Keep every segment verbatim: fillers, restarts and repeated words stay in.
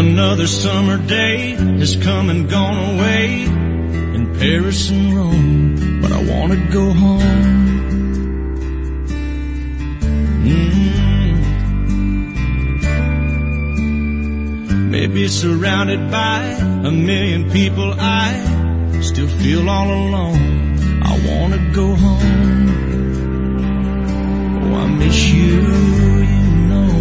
Another summer day has come and gone away in Paris and Rome, but I want to go home. Mm. Maybe surrounded by a million people, I still feel all alone. I want to go home. Oh, I miss you, you know.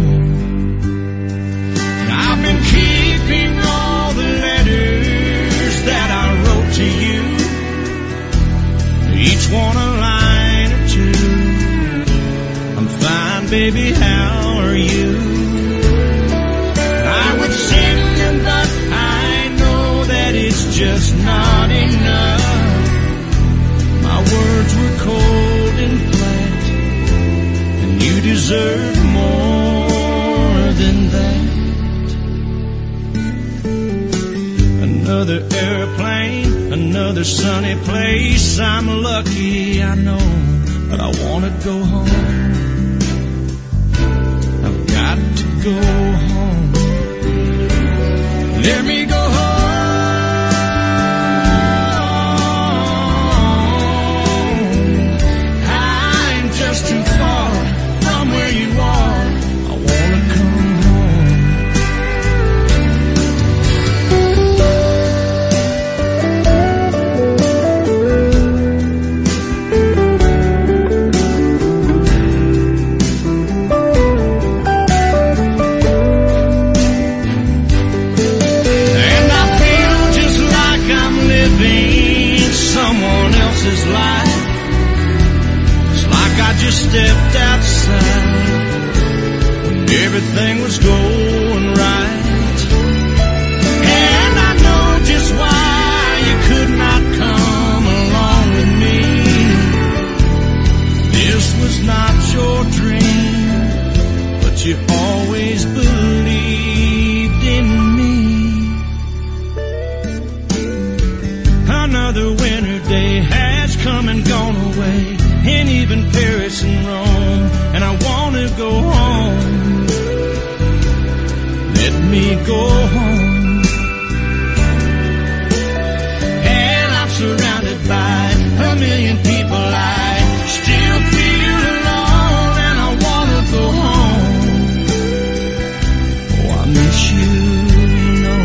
And I've been keeping all the letters that I wrote to you, each one a line or two. I'm fine, baby, how are you? I would sing them, but I know that it's just not enough. My words were cold and flat, and you deserve more than that. Another airplane, another sunny place. I'm lucky, I know, but I want to go home. I've got to go home. Let me go home. I'm just too far from where you are. I want to come home. And I feel just like I'm living someone else's life. It's like I just stepped outside when everything was going right. And I know just why you could not come along with me. This was not your dream, but you always believed in me. Another winter day has come and gone away, and even Paris and Rome, and I want to go home. Let me go home. And I'm surrounded by a million people. I still feel alone, and I want to go home. Oh, I miss you, you know.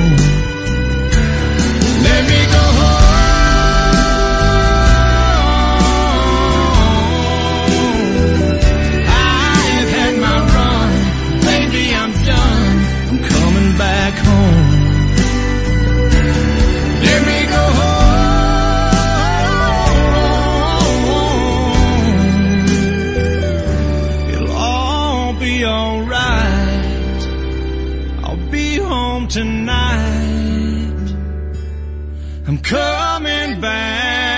Let me go home. I've had my run, baby, I'm done. I'm coming back home. Let me go home. It'll all be alright. I'll be home tonight. I'm coming back.